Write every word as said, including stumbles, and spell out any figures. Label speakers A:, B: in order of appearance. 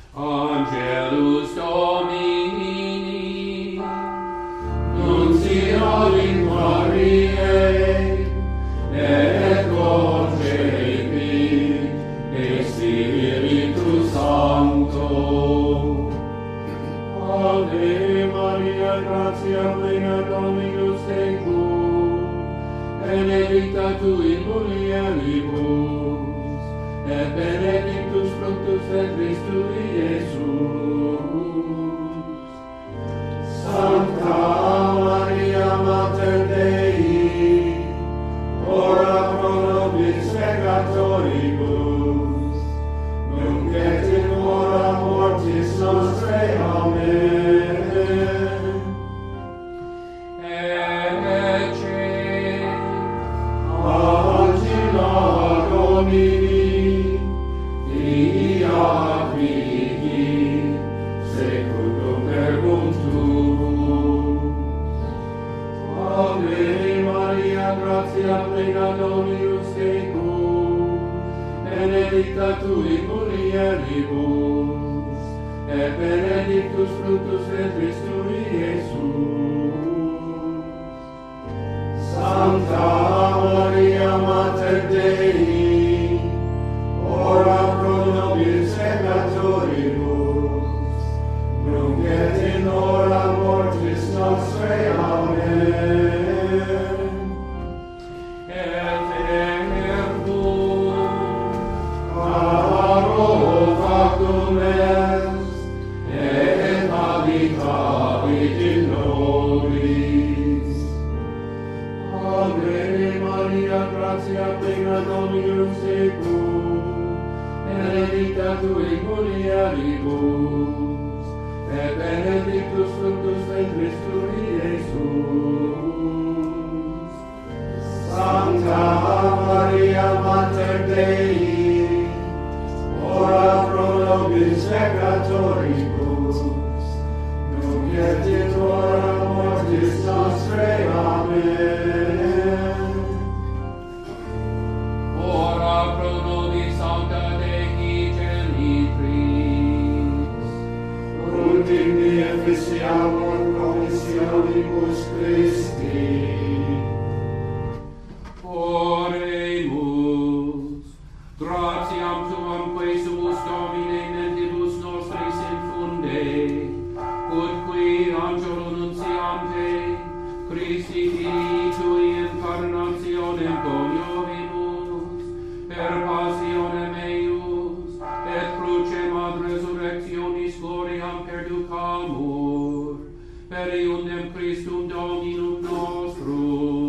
A: Angelus Domini, Nuncio in Mariae, et concepi, et Spiritus Sancto. Ave Maria, gratia plena Dominus tecum, benedicta tu in mulieribus, et benedictus fructus ventris tui, Iesus. Sancta Maria, Mater Dei, ora pro nobis peccatoribus, nunc et in hora mortis nostrae. Amen. Ecce Angela Domini, fiat mihi, secundum verbum tuum. Ave Maria, gratia plena Dominus tecum, benedicta tu in mulieribus, et benedictus fructus ventris tui, Iesus. Sancta Maria, Mater Dei, ora pro nobis peccatoribus, nunc et in hora mortis nostrae. Amen. Et verbum caro factum est, et habitavit in nobis. Ave Maria, gratia plena Dominus tecum, benedicta tu in mulieribus, et benedictus fructus ventris tui, Iesus. Sancta Maria, Mater Dei, ora pro nobis peccatoribus, nunc et in hora mortis nostrae. Amen. Ora pro nobis Sancta Dei Genitris, ut digni efficiamur promissionibus Christi. Oremus, gratiam tuam quae sumus Domine mentibus nostris infunde, ut qui angelo nunciante, Christi Filii tui incarnationem coniovimus, per passionem eius, et crucem ad resurrectionis gloriam perducamur, per eundem Christum Dominum nostrum.